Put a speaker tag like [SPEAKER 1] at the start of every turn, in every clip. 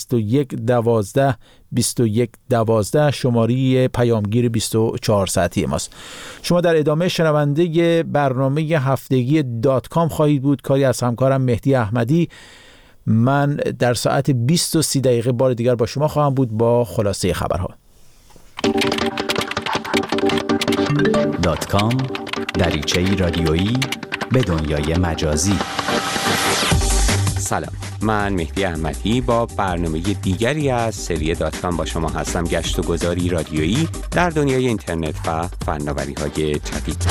[SPEAKER 1] 2112 شماره پیامگیر 24 ساعتی ماست. شما در ادامه شنونده برنامه هفتگی .com خواهید بود. کاری از همکارم مهدی احمدی. من در ساعت 20:30 بار دیگر با شما خواهم بود با خلاصه خبرها.
[SPEAKER 2] .com دریچه‌ای رادیویی به دنیای مجازی.
[SPEAKER 3] سلام، من مهدی احمدی با برنامه دیگری از سری .com با شما هستم. گشت و گذاری رادیویی در دنیای اینترنت و فناوری‌های جدید.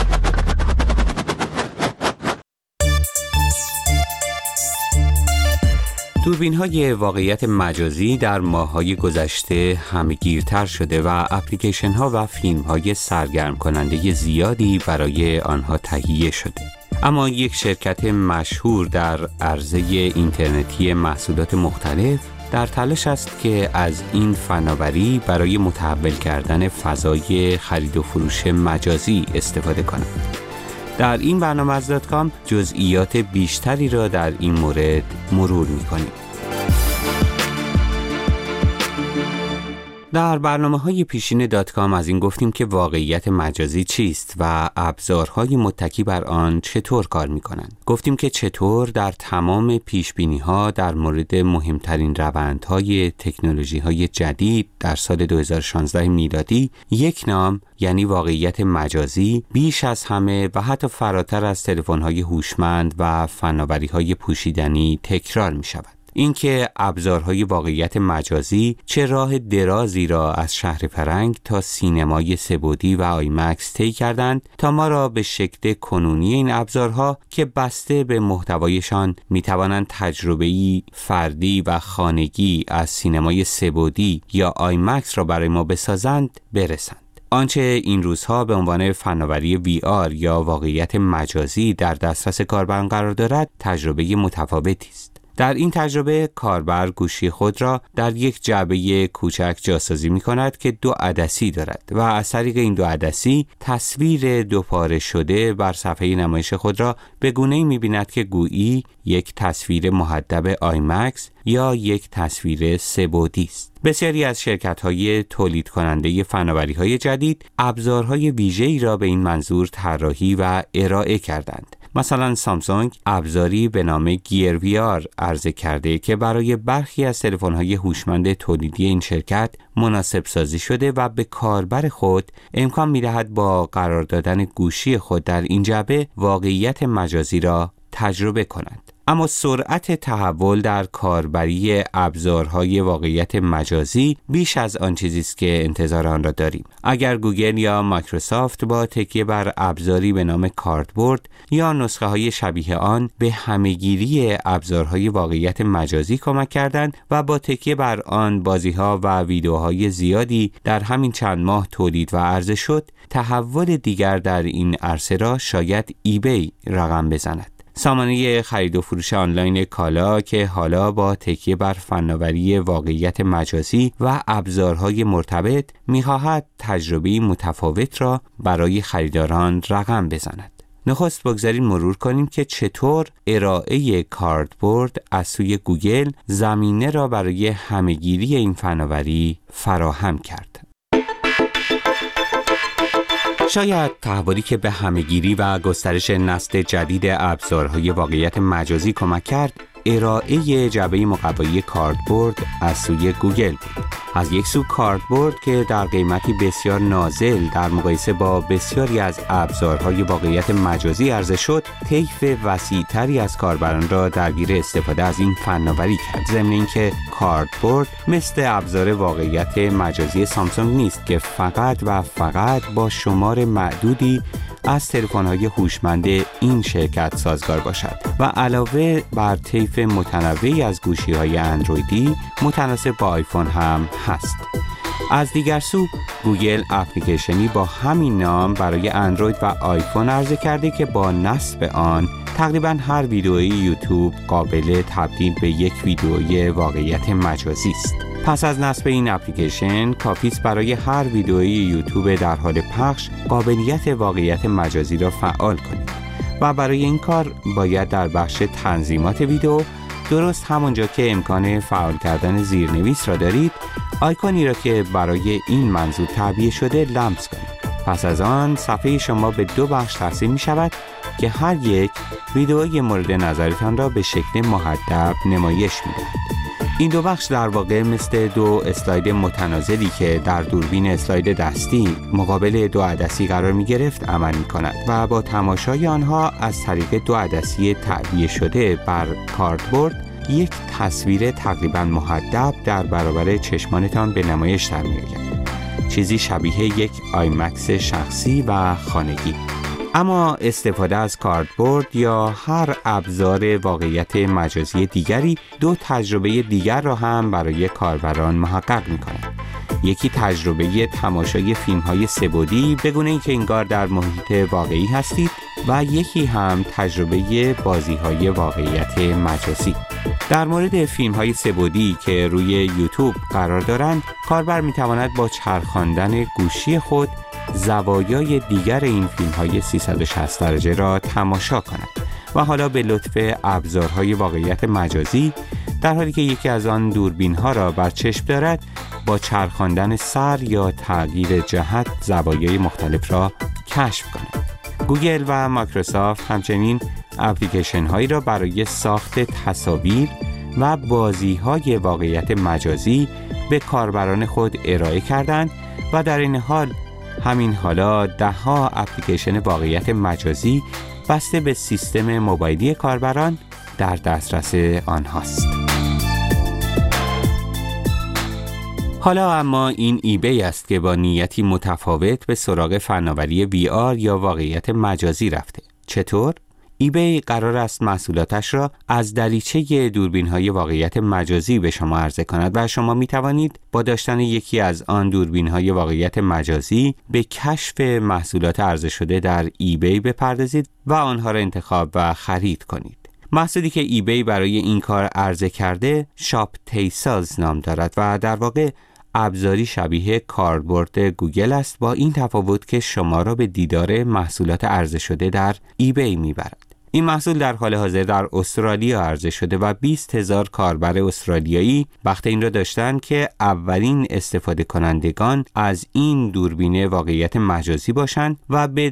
[SPEAKER 3] دوربین‌های واقعیت مجازی در ماه‌های گذشته همه‌گیرتر شده و اپلیکیشن‌ها و فیلم‌های سرگرم کننده زیادی برای آنها تهیه شده. اما یک شرکت مشهور در عرصه اینترنتی محصولات مختلف در تلاش است که از این فناوری برای متحول کردن فضای خرید و فروش مجازی استفاده کند. در این برنامه از .com جزئیات بیشتری را در این مورد مرور می‌کنیم. در برنامه‌های پیشین .com از این گفتیم که واقعیت مجازی چیست و ابزارهای متکی بر آن چطور کار می‌کنند. گفتیم که چطور در تمام پیشبینی‌ها در مورد مهمترین روندهای تکنولوژی‌های جدید در سال 2016 میلادی یک نام، یعنی واقعیت مجازی، بیش از همه و حتی فراتر از تلفن‌های هوشمند و فناوری‌های پوشیدنی تکرار می‌شود. اینکه ابزارهای واقعیت مجازی چه راه درازی را از شهر فرنگ تا سینمای سه‌بعدی و آیمکس طی کردند تا ما را به شکل کنونی این ابزارها که بسته به محتوایشان میتوانند تجربه‌ای فردی و خانگی از سینمای سه‌بعدی یا آیمکس را برای ما بسازند برسند. آنچه این روزها به عنوان فناوری VR یا واقعیت مجازی در دسترس کاربران قرار دارد تجربه متفاوتی است. در این تجربه کاربر گوشی خود را در یک جعبه کوچک جاسازی می کند که 2 عدسی دارد و از طریق این 2 عدسی تصویر دوپاره شده بر صفحه نمایش خود را به گونه‌ای می بیند که گویی یک تصویر محدب آیمکس یا یک تصویر سه‌بعدی است. بسیاری از شرکت‌های تولید کننده فناوری‌های جدید ابزارهای ویژه‌ای را به این منظور طراحی و ارائه کردند. مثلا سامسونگ ابزاری به نام گیر VR عرضه کرده که برای برخی از تلفن‌های هوشمند تولیدی این شرکت مناسب سازی شده و به کاربر خود امکان می‌دهد با قرار دادن گوشی خود در این جعبه واقعیت مجازی را تجربه کند. اما سرعت تحول در کاربری ابزارهای واقعیت مجازی بیش از آن چیزی است که انتظار آن را داریم. اگر گوگل یا مایکروسافت با تکیه بر ابزاری به نام کاردبورد یا نسخه‌های شبیه آن به همه‌گیری ابزارهای واقعیت مجازی کمک کردند و با تکیه بر آن بازی‌ها و ویدیوهای زیادی در همین چند ماه تولید و عرضه شد، تحول دیگر در این عرصه را شاید ایبی رقم بزند. سامانه خرید و فروش آنلاین کالا که حالا با تکیه بر فناوری واقعیت مجازی و ابزارهای مرتبط می‌خواهد تجربه متفاوت را برای خریداران رقم بزند. نخست بگذارید مرور کنیم که چطور ارائه کاردبورد از سوی گوگل زمینه را برای همه‌گیری این فناوری فراهم کرد. شاید تحولی که به همه‌گیری و گسترش نسل جدید ابزارهای واقعیت مجازی کمک کرد، ارائه جعبه مقوایی کاردبورد از سوی گوگل بود. از یک سو کاردبورد که در قیمتی بسیار نازل در مقایسه با بسیاری از ابزارهای واقعیت مجازی عرضه شد، طیف وسیع‌تری از کاربران را درگیر استفاده از این فناوری کرد. ضمن اینکه کاردبورد مثل ابزار واقعیت مجازی سامسونگ نیست که فقط و فقط با شمار معدودی از تلفن‌های هوشمند این شرکت سازگار باشد و علاوه بر طیف متنوعی از گوشی‌های اندرویدی متناسب با آیفون هم هست. از دیگر سو گوگل اپلیکیشنی با همین نام برای اندروید و آیفون عرضه کرده که با نصب آن تقریباً هر ویدئوی یوتیوب قابل تبدیل به یک ویدئوی واقعیت مجازی است. پس از نصب این اپلیکیشن کافی است برای هر ویدئوی یوتیوب در حال پخش قابلیت واقعیت مجازی را فعال کنید و برای این کار باید در بخش تنظیمات ویدئو درست همونجا که امکان فعال کردن زیرنویس را دارید، آیکونی را که برای این منظور تعبیه شده لمس کنید. پس از آن صفحه شما به 2 بخش تقسیم می شود که هر یک ویدئوی مورد نظرتان را به شکل مهدب نمایش می دهد. این 2 بخش در واقع مثل 2 اسلاید متناسلی که در دوربین اسلاید دستی مقابل 2 عدسی قرار می گرفت عمل می کند و با تماشای آنها از طریق 2 عدسی تعبیه شده بر کاردبورد یک تصویر تقریبا مهدب در برابر چشمانتان به نمایش در می آید. چیزی شبیه یک آیمکس شخصی و خانگی. اما استفاده از کاردبورد یا هر ابزار واقعیت مجازی دیگری 2 تجربه دیگر را هم برای کاربران محقق می‌کند. یکی تجربه تماشای فیلم‌های سه‌بعدی به گونه‌ای که انگار در محیط واقعی هستید و یکی هم تجربه بازی‌های واقعیت مجازی. در مورد فیلم‌های سه‌بعدی که روی یوتیوب قرار دارند، کاربر می‌تواند با چرخاندن گوشی خود زوایای دیگر این فیلم‌های 360 درجه را تماشا کند و حالا به لطف ابزارهای واقعیت مجازی در حالی که یکی از آن دوربین‌ها را بر چشم دارد با چرخاندن سر یا تغییر جهت زوایای مختلف را کشف کند. گوگل و مایکروسافت همچنین اپلیکیشن هایی را برای ساخت تصاویر و بازی‌های واقعیت مجازی به کاربران خود ارائه کردند و در این حال همین حالا 10 اپلیکیشن واقعیت مجازی بسته به سیستم موبایلی کاربران در دسترس آنهاست. حالا اما این ایبی است که با نیتی متفاوت به سراغ فناوری VR یا واقعیت مجازی رفته. چطور؟ ایبی قرار است محصولاتش را از دریچه دوربین‌های واقعیت مجازی به شما عرضه کند و شما می توانید با داشتن یکی از آن دوربین‌های واقعیت مجازی به کشف محصولات عرضه شده در ایبی بپردازید و آنها را انتخاب و خرید کنید. محصولی که ایبی برای این کار عرضه کرده شاپ تیساز نام دارد و در واقع ابزاری شبیه کاردبورد گوگل است، با این تفاوت که شما را به دیدار محصولات عرضه شده در ایبی میبرد. این محصول در حال حاضر در استرالیا عرضه شده و 20,000 کاربر استرالیایی بخت این را داشتند که اولین استفاده کنندگان از این دوربین واقعیت مجازی باشند و به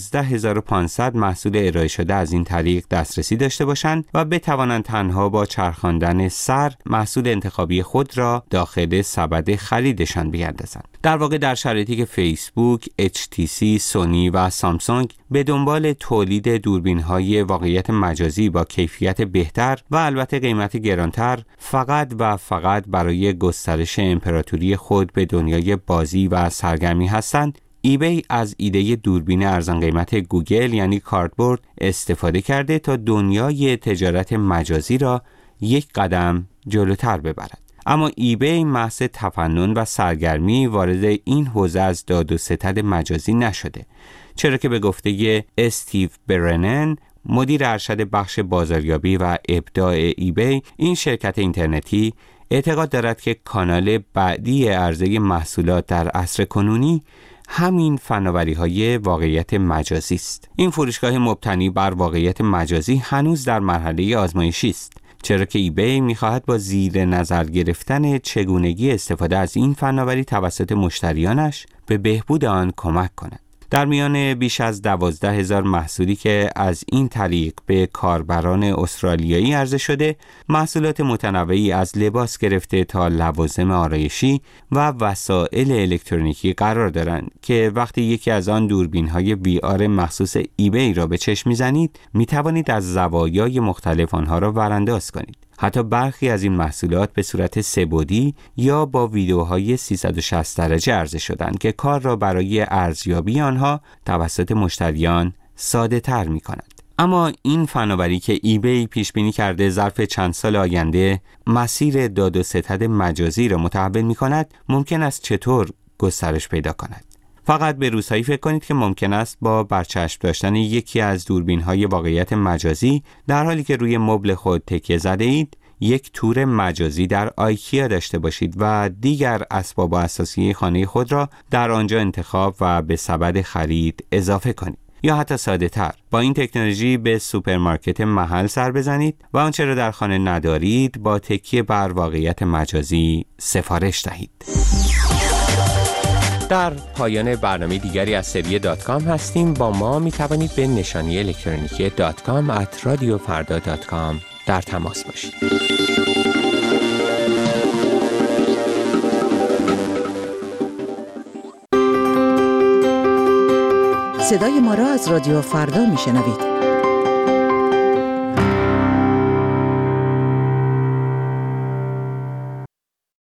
[SPEAKER 3] 12,500 محصول ارائه شده از این طریق دسترسی داشته باشند و بتوانند تنها با چرخاندن سر محصول انتخابی خود را داخل سبد خریدشان بیاندازند. در واقع در شرایطی که فیسبوک، HTC، سونی و سامسونگ به دنبال تولید دوربین‌های واقعیت مجازی با کیفیت بهتر و البته قیمت گرانتر فقط و فقط برای گسترش امپراتوری خود به دنیای بازی و سرگرمی هستند، ایبی از ایده دوربین ارزان قیمت گوگل یعنی کاردبورد استفاده کرده تا دنیای تجارت مجازی را یک قدم جلوتر ببرد. اما ایبی محض تفنن و سرگرمی وارد این حوزه از داد و ستد مجازی نشده، چرا که به گفته استیو برنن، مدیر ارشد بخش بازاریابی و ابداع ایبی، این شرکت اینترنتی اعتقاد دارد که کانال بعدی عرضه محصولات در عصر کنونی همین فناوری‌های واقعیت مجازی است. این فروشگاه مبتنی بر واقعیت مجازی هنوز در مرحله آزمایشی است، چرا که ایبی می‌خواهد با زیر نظر گرفتن چگونگی استفاده از این فناوری توسط مشتریانش به بهبود آن کمک کند. در میان بیش از 12,000 محصولی که از این طریق به کاربران استرالیایی عرضه شده، محصولات متنوعی از لباس گرفته تا لوازم آرایشی و وسایل الکترونیکی قرار دارند که وقتی یکی از آن دوربین‌های VR مخصوص ایبی را به چشم می‌زنید، می‌توانید از زوایای مختلف آنها را ورانداز کنید. حتی برخی از این محصولات به صورت سه‌بعدی یا با ویدیوهای 360 درجه عرضه شدند که کار را برای ارزیابی آنها توسط مشتریان ساده تر می کند. اما این فناوری که ایبی پیش بینی کرده ظرف چند سال آینده مسیر داد و ستد مجازی را متحول می کند، ممکن است چطور گسترش پیدا کند؟ فقط به روزهایی فکر کنید که ممکن است با برچسب داشتن یکی از دوربین‌های واقعیت مجازی در حالی که روی مبل خود تکیه زده اید، یک تور مجازی در آیکیا داشته باشید و دیگر اسباب اساسی خانه خود را در آنجا انتخاب و به سبد خرید اضافه کنید. یا حتی ساده تر با این تکنولوژی به سوپرمارکت محل سر بزنید و آنچه را در خانه ندارید با تکیه بر واقعیت مجازی سفارش دهید. در پایان برنامه دیگری از سری .com هستیم. با ما می توانید به نشانی الکترونیکی .com@radiofarda.com در تماس باشید.
[SPEAKER 4] صدای ما را از رادیو فردا می شنوید.